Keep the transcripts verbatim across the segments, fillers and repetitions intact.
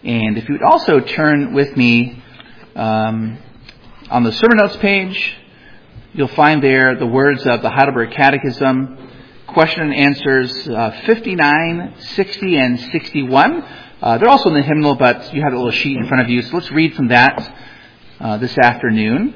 And if you would also turn with me um, on the sermon notes page, you'll find there the words of the Heidelberg Catechism, question and answers uh, fifty-nine, sixty, and sixty-one. Uh, they're also in the hymnal, but you have a little sheet in front of you. So let's read from that uh, this afternoon.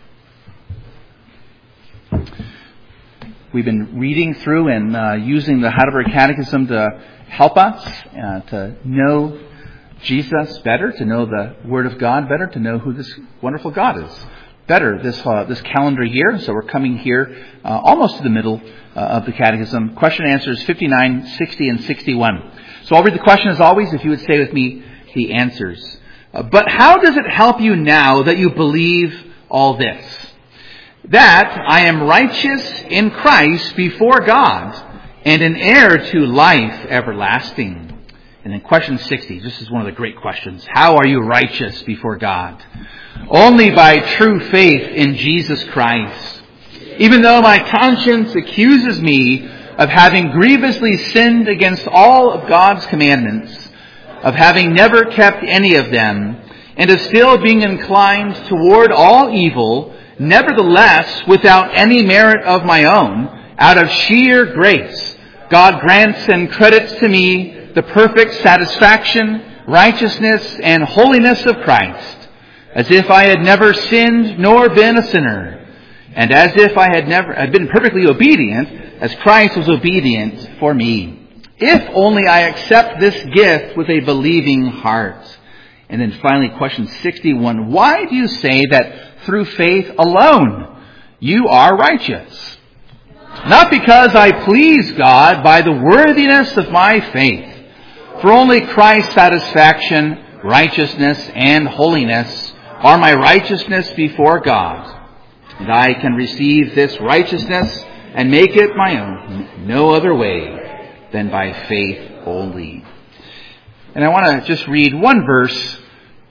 We've been reading through and uh, using the Heidelberg Catechism to help us uh, to know Jesus better, to know the Word of God better, to know who this wonderful God is better this uh, this calendar year. So we're coming here uh, almost to the middle uh, of the Catechism. Question and answers fifty-nine, sixty, and sixty-one. So I'll read the question as always, if you would say with me the answers. Uh, but how does it help you now that you believe all this? That I am righteous in Christ before God and an heir to life everlasting. And then question sixty, this is one of the great questions. How are you righteous before God? Only by true faith in Jesus Christ. Even though my conscience accuses me of having grievously sinned against all of God's commandments, of having never kept any of them, and of still being inclined toward all evil, nevertheless, without any merit of my own, out of sheer grace, God grants and credits to me the perfect satisfaction, righteousness, and holiness of Christ, as if I had never sinned nor been a sinner, and as if I had never had been perfectly obedient, as Christ was obedient for me. If only I accept this gift with a believing heart. And then finally, question sixty-one. Why do you say that through faith alone you are righteous? Not because I please God by the worthiness of my faith, for only Christ's satisfaction, righteousness, and holiness are my righteousness before God. And I can receive this righteousness and make it my own no other way than by faith only. And I want to just read one verse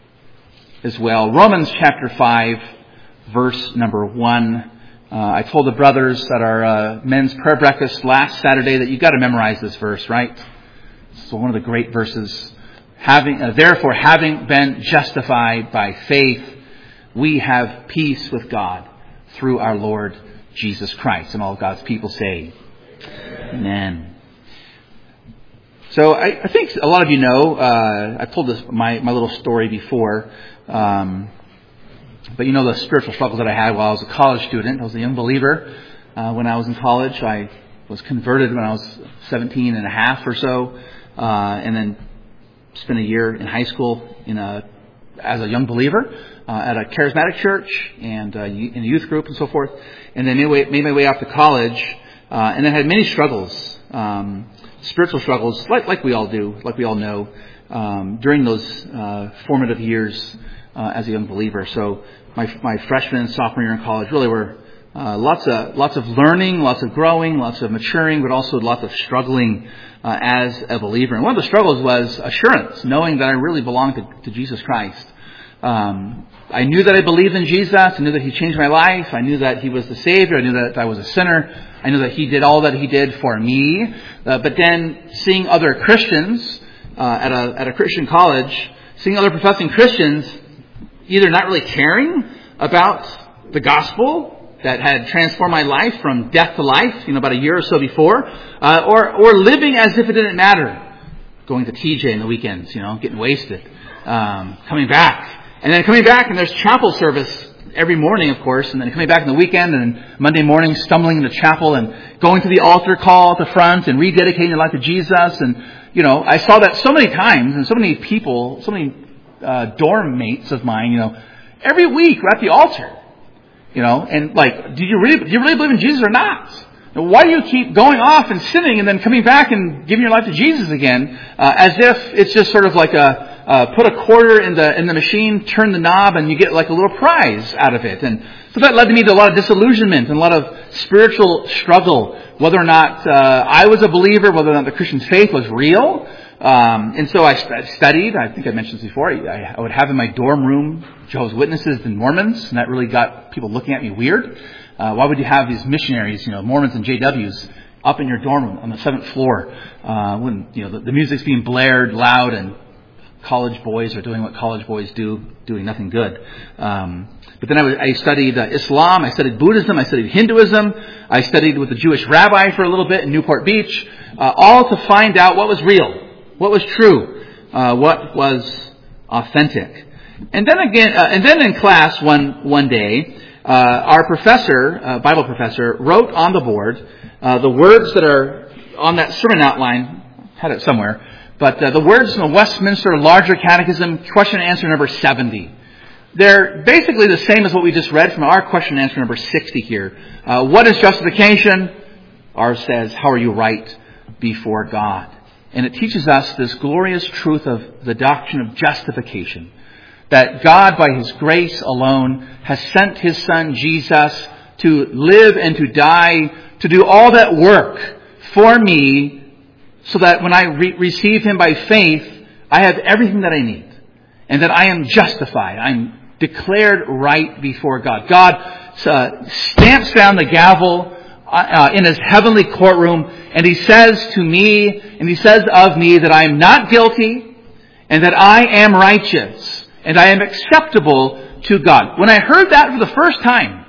as well. Romans chapter five, verse number one. Uh, I told the brothers at our uh, men's prayer breakfast last Saturday that you've got to memorize this verse, right? It's one of the great verses. Having, uh, therefore, having been justified by faith, we have peace with God through our Lord Jesus Christ. And all of God's people say, Amen. So I, I think a lot of you know, uh, I've told this my, my little story before, um, but you know the spiritual struggles that I had while I was a college student. I was a young believer uh, when I was in college. I was converted when I was seventeen and a half or so, uh, and then spent a year in high school in a as a young believer uh, at a charismatic church and uh, in a youth group and so forth. And then made, way, made my way off to college, uh, and then had many struggles, um, spiritual struggles, like like we all do, like we all know, um, during those uh, formative years uh, as a young believer. So my my freshman and sophomore year in college really were uh, lots of lots of learning, lots of growing, lots of maturing, but also lots of struggling uh, as a believer. And one of the struggles was assurance, knowing that I really belonged to, to Jesus Christ. Um, I knew that I believed in Jesus. I knew that He changed my life. I knew that He was the Savior. I knew that I was a sinner. I knew that He did all that He did for me. Uh, but then seeing other Christians uh, at a at a Christian college, seeing other professing Christians either not really caring about the gospel that had transformed my life from death to life, you know, about a year or so before, uh, or or living as if it didn't matter, going to T J in the weekends, you know, getting wasted, um, coming back. And then coming back, and there's chapel service every morning, of course, and then coming back in the weekend, and Monday morning stumbling into chapel and going to the altar call at the front and rededicating your life to Jesus. And, you know, I saw that so many times, and so many people, so many uh, dorm mates of mine, you know, every week we're at the altar, you know, and like, do you really, do you really believe in Jesus or not? Why do you keep going off and sinning and then coming back and giving your life to Jesus again, uh, as if it's just sort of like a Uh, put a quarter in the in the machine, turn the knob, and you get like a little prize out of it. And so that led me to a lot of disillusionment and a lot of spiritual struggle, whether or not uh, I was a believer, whether or not the Christian faith was real. Um, and so I st- studied. I think I mentioned this before. I, I would have in my dorm room Jehovah's Witnesses and Mormons, and that really got people looking at me weird. Uh, why would you have these missionaries, you know, Mormons and J Ws, up in your dorm room on the seventh floor uh, when you know the, the music's being blared loud and college boys are doing what college boys do, doing nothing good. Um, but then I, was, I studied uh, Islam, I studied Buddhism, I studied Hinduism, I studied with a Jewish rabbi for a little bit in Newport Beach, uh, all to find out what was real, what was true, uh, what was authentic. And then again, uh, and then in class one one day, uh, our professor, uh, Bible professor, wrote on the board uh, the words that are on that sermon outline. Had it somewhere. But uh, the words from the Westminster Larger Catechism, question and answer number seventy. They're basically the same as what we just read from our question and answer number sixty here. Uh, what is justification? Ours says, how are you right before God? And it teaches us this glorious truth of the doctrine of justification. That God, by His grace alone, has sent His Son Jesus to live and to die, to do all that work for me, so that when I re- receive Him by faith, I have everything that I need. And that I am justified. I'm declared right before God. God uh, stamps down the gavel uh, in His heavenly courtroom, and He says to me, and He says of me, that I am not guilty, and that I am righteous, and I am acceptable to God. When I heard that for the first time,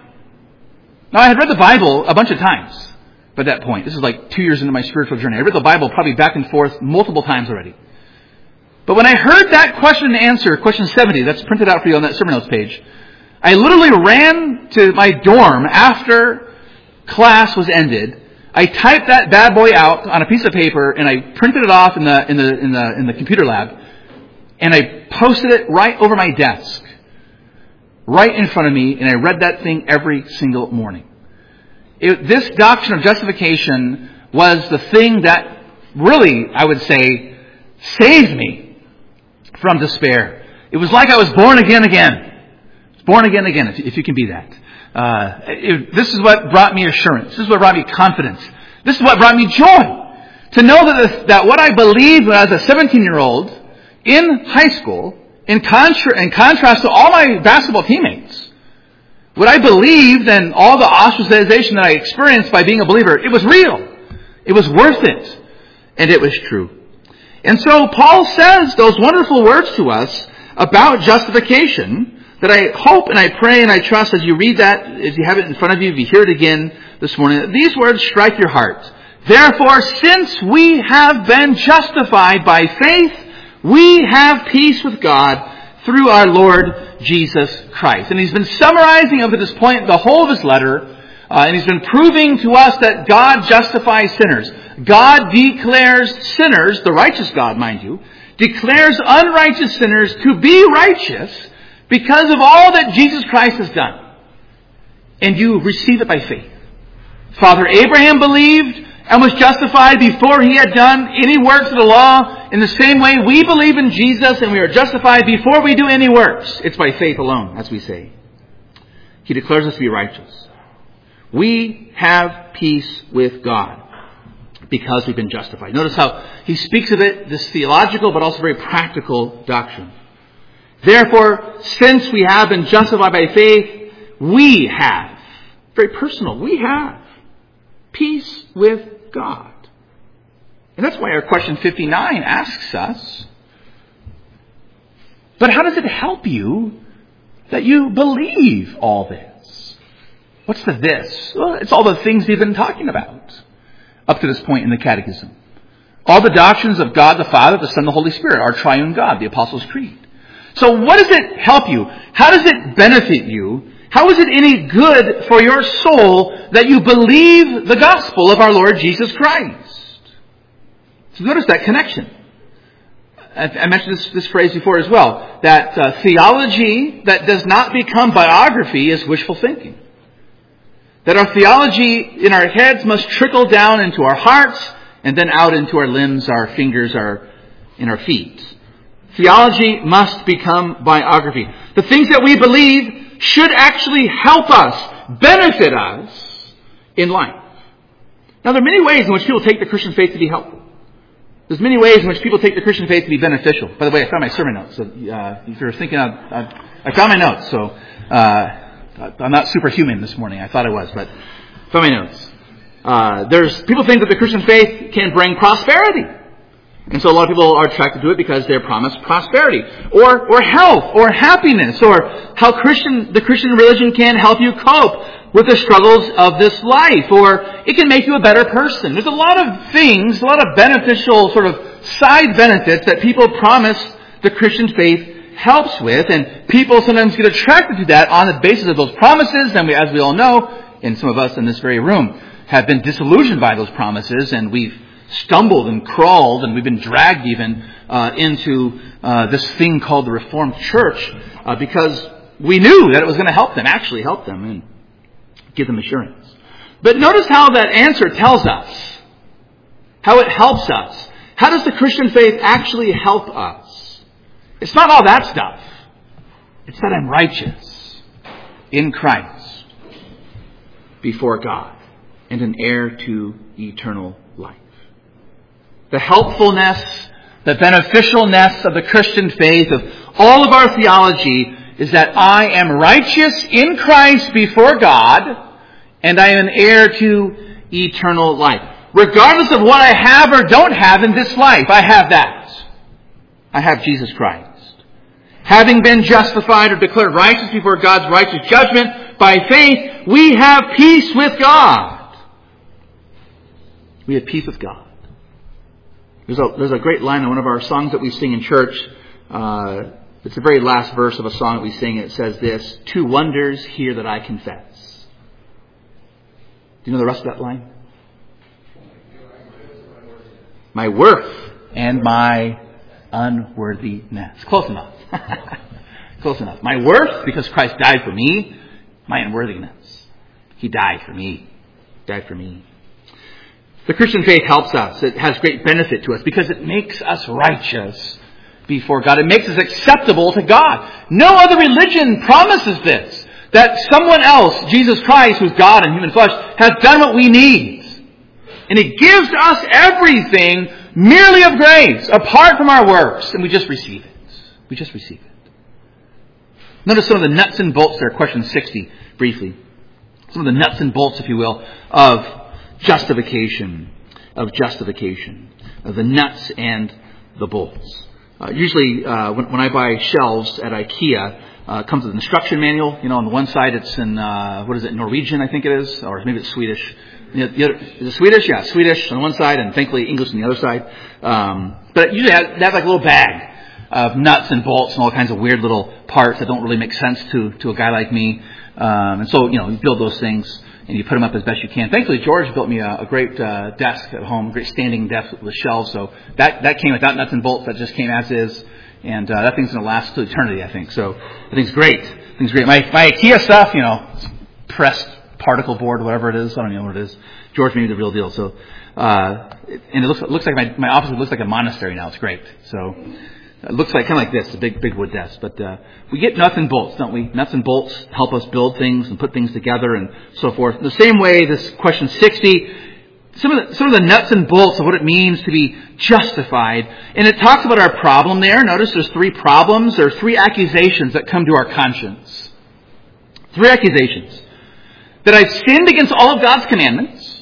now I had read the Bible a bunch of times. At that point, this is like two years into my spiritual journey. I read the Bible probably back and forth multiple times already. But when I heard that question and answer, question seventy, that's printed out for you on that sermon notes page, I literally ran to my dorm after class was ended. I typed that bad boy out on a piece of paper and I printed it off in the in the in the in the computer lab, and I posted it right over my desk, right in front of me, and I read that thing every single morning. It, this doctrine of justification was the thing that really, I would say, saved me from despair. It was like I was born again again. Born again again, if, if you can be that. Uh, it, this is what brought me assurance. This is what brought me confidence. This is what brought me joy. To know that, this, that what I believed when I was a seventeen-year-old in high school, in, contra- in contrast to all my basketball teammates, what I believed and all the ostracization that I experienced by being a believer, it was real. It was worth it. And it was true. And so Paul says those wonderful words to us about justification that I hope and I pray and I trust as you read that, if you have it in front of you, if you hear it again this morning, that these words strike your heart. Therefore, since we have been justified by faith, we have peace with God through our Lord Jesus Christ. And he's been summarizing up to this point the whole of his letter, uh, and he's been proving to us that God justifies sinners. God declares sinners, the righteous God, mind you, declares unrighteous sinners to be righteous because of all that Jesus Christ has done. And you receive it by faith. Father Abraham believed and was justified before he had done any works of the law. In the same way, we believe in Jesus and we are justified before we do any works. It's by faith alone, as we say. He declares us to be righteous. We have peace with God because we've been justified. Notice how he speaks of it, this theological but also very practical doctrine. Therefore, since we have been justified by faith, we have, very personal, we have peace with God. And that's why our question fifty-nine asks us, but how does it help you that you believe all this? What's the this? Well, it's all the things we've been talking about up to this point in the Catechism. All the doctrines of God the Father, the Son, the Holy Spirit, our triune God, the Apostles' Creed. So what does it help you? How does it benefit you? How is it any good for your soul that you believe the gospel of our Lord Jesus Christ? So notice that connection. I mentioned this, this phrase before as well, that uh, theology that does not become biography is wishful thinking. That our theology in our heads must trickle down into our hearts and then out into our limbs, our fingers, our and our feet. Theology must become biography. The things that we believe should actually help us, benefit us in life. Now, there are many ways in which people take the Christian faith to be helpful. There's many ways in which people take the Christian faith to be beneficial. By the way, I found my sermon notes. So uh, if you're thinking, of, uh, I found my notes. So uh, I'm not superhuman this morning. I thought I was, but I found my notes. Uh, there's people think that the Christian faith can bring prosperity. And so a lot of people are attracted to it because they're promised prosperity, or or health, or happiness, or how Christian the Christian religion can help you cope with the struggles of this life, or it can make you a better person. There's a lot of things, a lot of beneficial sort of side benefits that people promise the Christian faith helps with, and people sometimes get attracted to that on the basis of those promises, and we, as we all know, and some of us in this very room have been disillusioned by those promises, and we've stumbled and crawled, and we've been dragged even uh, into uh, this thing called the Reformed Church uh, because we knew that it was going to help them, actually help them, and give them assurance. But notice how that answer tells us, how it helps us. How does the Christian faith actually help us? It's not all that stuff. It's that I'm righteous in Christ before God and an heir to eternal life. The helpfulness, the beneficialness of the Christian faith, of all of our theology, is that I am righteous in Christ before God, and I am an heir to eternal life. Regardless of what I have or don't have in this life, I have that. I have Jesus Christ. Having been justified or declared righteous before God's righteous judgment by faith, we have peace with God. We have peace with God. There's a, there's a great line in one of our songs that we sing in church. Uh, it's the very last verse of a song that we sing. It says this: two wonders here that I confess. Do you know the rest of that line? My worth and my unworthiness. Close enough. Close enough. My worth, because Christ died for me. My unworthiness. He died for me. Died for me. The Christian faith helps us. It has great benefit to us because it makes us righteous before God. It makes us acceptable to God. No other religion promises this. That someone else, Jesus Christ, who's God in human flesh, has done what we need. And He gives us everything merely of grace, apart from our works. And we just receive it. We just receive it. Notice some of the nuts and bolts there, question sixty, briefly. Some of the nuts and bolts, if you will, of justification. Of justification. Of the nuts and the bolts. Uh, usually, uh, when, when I buy shelves at IKEA, Uh, it comes with an instruction manual. You know, on the one side it's in, uh, what is it, Norwegian, I think it is, or maybe it's Swedish. The other, is it Swedish? Yeah, Swedish on one side, and thankfully English on the other side. Um, but it usually has, they have like a little bag of nuts and bolts and all kinds of weird little parts that don't really make sense to, to a guy like me. Um, and so, you know, you build those things and you put them up as best you can. Thankfully, George built me a, a great uh, desk at home, a great standing desk with shelves. So that, that came without nuts and bolts. That just came as is. And uh, that thing's going to last to eternity, I think. So I think it's great. I think it's great. My, my IKEA stuff, you know, pressed particle board, whatever it is. I don't know what it is. George made me the real deal. So, uh, and it looks, it looks like my, my office looks like a monastery now. It's great. So it looks like kind of like this, a big, big wood desk. But uh, we get nuts and bolts, don't we? Nuts and bolts help us build things and put things together and so forth. In the same way, this question sixty, Some of, the, some of the nuts and bolts of what it means to be justified. And it talks about our problem there. Notice there's three problems. There are three accusations that come to our conscience. Three accusations. That I've sinned against all of God's commandments.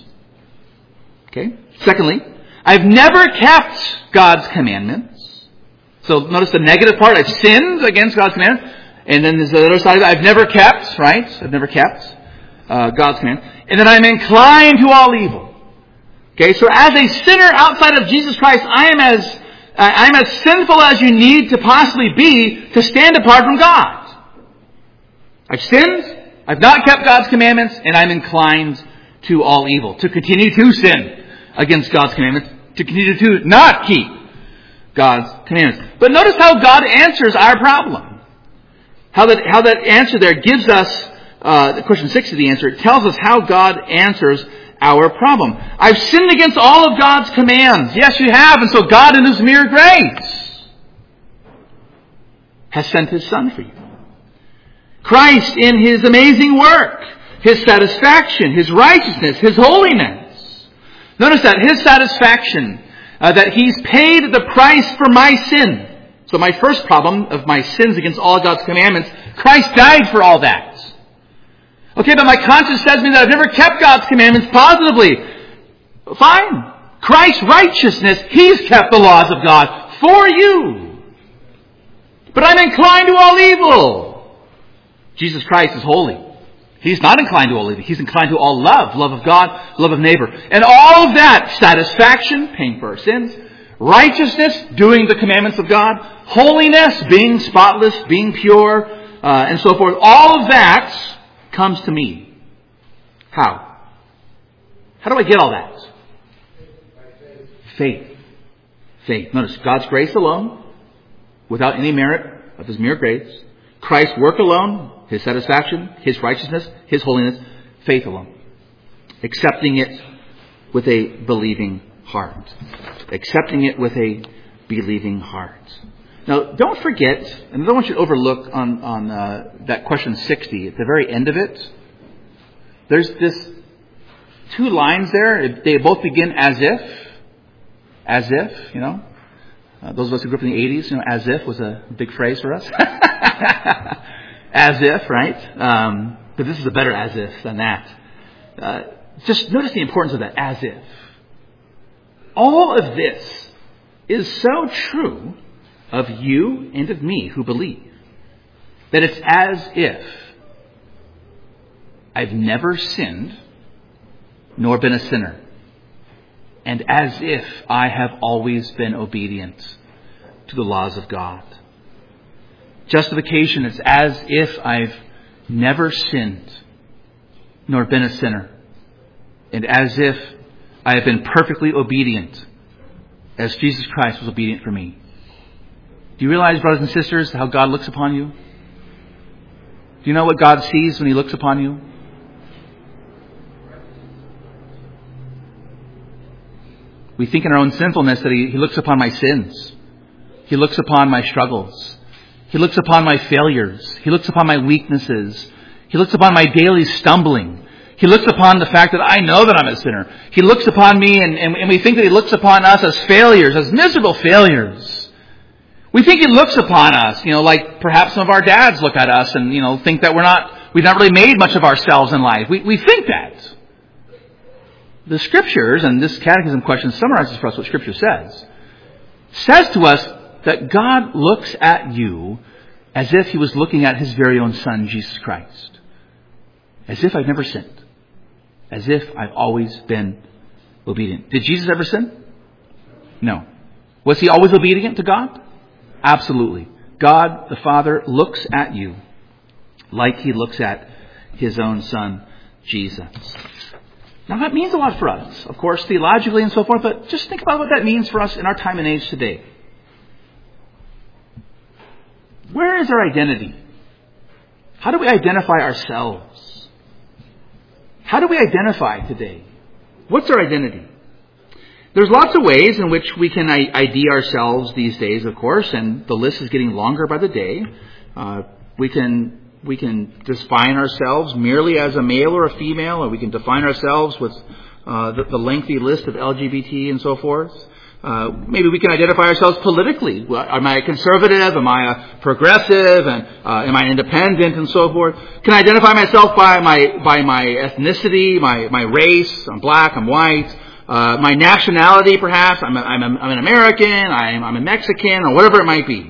Okay. Secondly, I've never kept God's commandments. So notice the negative part. I've sinned against God's commandments. And then there's the other side of it. I've never kept, right? I've never kept uh, God's commandments. And then I'm inclined to all evil. Okay, so as a sinner outside of Jesus Christ, I am as uh, I'm as sinful as you need to possibly be to stand apart from God. I've sinned, I've not kept God's commandments, and I'm inclined to all evil. To continue to sin against God's commandments, to continue to not keep God's commandments. But notice how God answers our problem. How that how that answer there gives us uh, the question six of the answer. It tells us how God answers our problem. I've sinned against all of God's commands. Yes, you have. And so God in His mere grace has sent His Son for you. Christ in His amazing work, His satisfaction, His righteousness, His holiness. Notice that His satisfaction, uh, that He's paid the price for my sin. So my first problem of my sins against all God's commandments, Christ died for all that. Okay, but my conscience says to me that I've never kept God's commandments positively. Fine. Christ's righteousness, He's kept the laws of God for you. But I'm inclined to all evil. Jesus Christ is holy. He's not inclined to all evil. He's inclined to all love. Love of God, love of neighbor. And all of that, satisfaction, paying for our sins, righteousness, doing the commandments of God, holiness, being spotless, being pure, uh, and so forth. All of that comes to me. How? How do I get all that? Faith. Faith. Notice, God's grace alone, without any merit of His mere grace. Christ's work alone, His satisfaction, His righteousness, His holiness. Faith alone. Accepting it with a believing heart. Accepting it with a believing heart. Now, don't forget, and I don't want you to overlook on, on uh, that question sixty, at the very end of it, there's this two lines there. They both begin as if. As if, you know. Uh, those of us who grew up in the eighties, you know, as if was a big phrase for us. As if, right? Um, but this is a better as if than that. Uh, just notice the importance of that as if. All of this is so true of you and of me who believe that it's as if I've never sinned nor been a sinner, and as if I have always been obedient to the laws of God. Justification is as if I've never sinned nor been a sinner, and as if I have been perfectly obedient as Jesus Christ was obedient for me. Do you realize, brothers and sisters, how God looks upon you? Do you know what God sees when He looks upon you? We think in our own sinfulness that He, he looks upon my sins. He looks upon my struggles. He looks upon my failures. He looks upon my weaknesses. He looks upon my daily stumbling. He looks upon the fact that I know that I'm a sinner. He looks upon me and, and, and we think that He looks upon us as failures, as miserable failures. We think He looks upon us, you know, like perhaps some of our dads look at us and, you know, think that we're not, we've not really made much of ourselves in life. We, we think that. The Scriptures, and this catechism question summarizes for us what Scripture says, says to us that God looks at you as if He was looking at His very own Son, Jesus Christ. As if I've never sinned. As if I've always been obedient. Did Jesus ever sin? No. Was He always obedient to God? Absolutely. God the Father looks at you like He looks at His own Son, Jesus. Now that means a lot for us, of course, theologically and so forth, but just think about what that means for us in our time and age today. Where is our identity? How do we identify ourselves? How do we identify today? What's our identity? There's lots of ways in which we can I D ourselves these days, of course, and the list is getting longer by the day. Uh, we can we can define ourselves merely as a male or a female, or we can define ourselves with uh, the, the lengthy list of L G B T and so forth. Uh, maybe we can identify ourselves politically. Well, am I a conservative? Am I a progressive? And uh, am I independent and so forth? Can I identify myself by my by my ethnicity, my my race? I'm black. I'm white. Uh, my nationality, perhaps. I'm a, I'm, a, I'm an American. I'm, I'm a Mexican, or whatever it might be.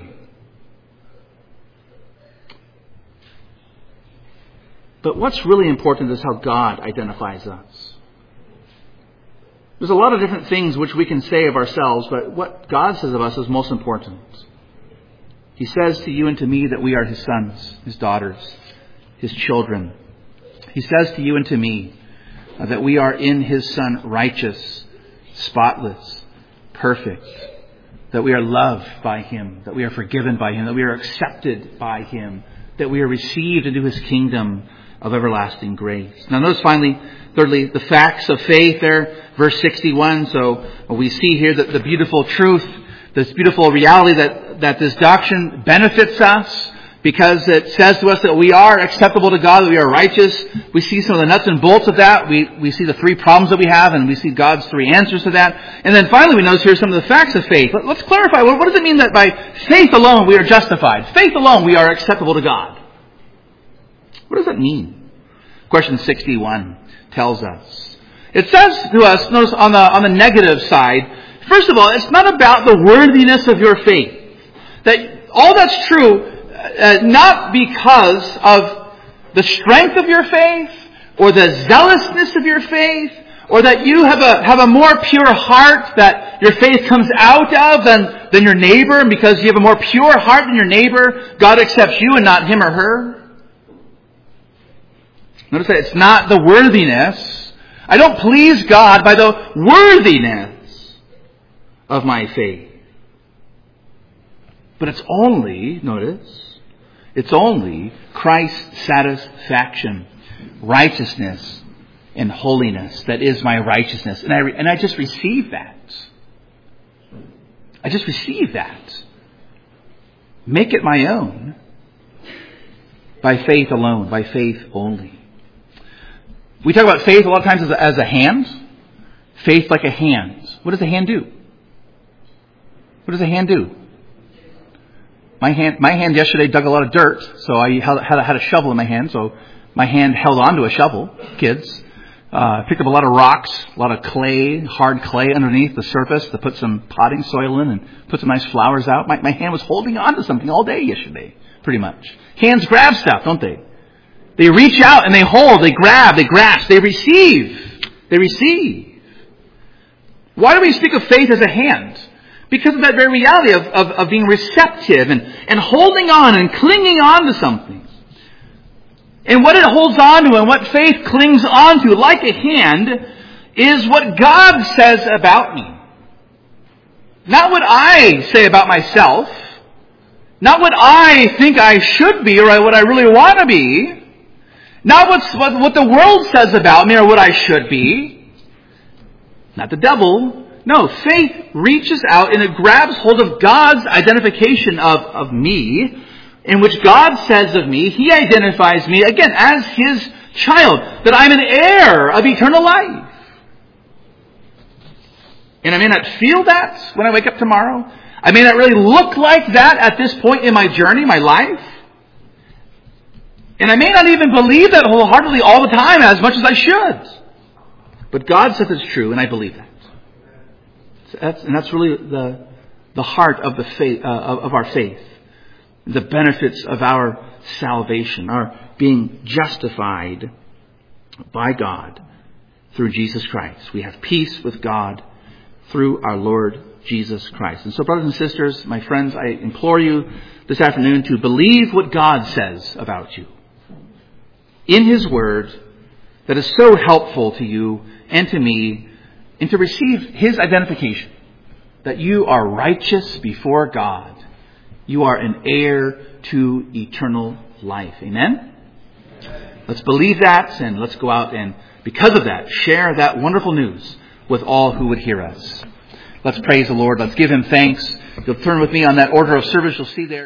But what's really important is how God identifies us. There's a lot of different things which we can say of ourselves, but what God says of us is most important. He says to you and to me that we are His sons, His daughters, His children. He says to you and to me uh, that we are in His Son righteous, spotless, perfect, that we are loved by Him, that we are forgiven by Him, that we are accepted by Him, that we are received into His kingdom of everlasting grace. Now notice finally, thirdly, the facts of faith there, verse sixty-one. So we see here that the beautiful truth, this beautiful reality that, that this doctrine benefits us because it says to us that we are acceptable to God, that we are righteous. We see some of the nuts and bolts of that. We, we see the three problems that we have, and we see God's three answers to that. And then finally we notice here some of the facts of faith. Let, let's clarify, what, what does it mean that by faith alone we are justified? Faith alone we are acceptable to God. What does that mean? Question sixty-one tells us. It says to us, notice on the, on the negative side, first of all, it's not about the worthiness of your faith. That all that's true, uh, not because of the strength of your faith, or the zealousness of your faith, or that you have a have a more pure heart that your faith comes out of than, than your neighbor, and because you have a more pure heart than your neighbor, God accepts you and not him or her. Notice that it's not the worthiness. I don't please God by the worthiness of my faith. But it's only, notice, it's only Christ's satisfaction, righteousness, and holiness that is my righteousness. And I, and I just receive that. I just receive that. Make it my own by faith alone, by faith only. We talk about faith a lot of times as a, as a hand. Faith like a hand. What does a hand do? What does a hand do? My hand, my hand yesterday dug a lot of dirt, so I had, had, had a shovel in my hand, so my hand held onto a shovel, kids. Uh, picked up a lot of rocks, a lot of clay, hard clay underneath the surface to put some potting soil in and put some nice flowers out. My, my hand was holding on to something all day yesterday, pretty much. Hands grab stuff, don't they? They reach out and they hold, they grab, they grasp, they receive. They receive. Why do we speak of faith as a hand? Because of that very reality of, of, of being receptive and, and holding on and clinging on to something. And what it holds on to and what faith clings on to, like a hand, is what God says about me. Not what I say about myself. Not what I think I should be or what I really want to be. Not what's, what, what the world says about me or what I should be. Not the devil. No, faith reaches out and it grabs hold of God's identification of, of me, in which God says of me, He identifies me, again, as His child, that I'm an heir of eternal life. And I may not feel that when I wake up tomorrow. I may not really look like that at this point in my journey, my life. And I may not even believe that wholeheartedly all the time as much as I should. But God says it's true, and I believe that. So that's, and that's really the, the heart of, the faith, uh, of, of our faith. The benefits of our salvation, our being justified by God through Jesus Christ. We have peace with God through our Lord Jesus Christ. And so, brothers and sisters, my friends, I implore you this afternoon to believe what God says about you in His Word that is so helpful to you and to me, and to receive His identification that you are righteous before God. You are an heir to eternal life. Amen? Let's believe that, and let's go out and, because of that, share that wonderful news with all who would hear us. Let's praise the Lord. Let's give Him thanks. You'll turn with me on that order of service. You'll see there.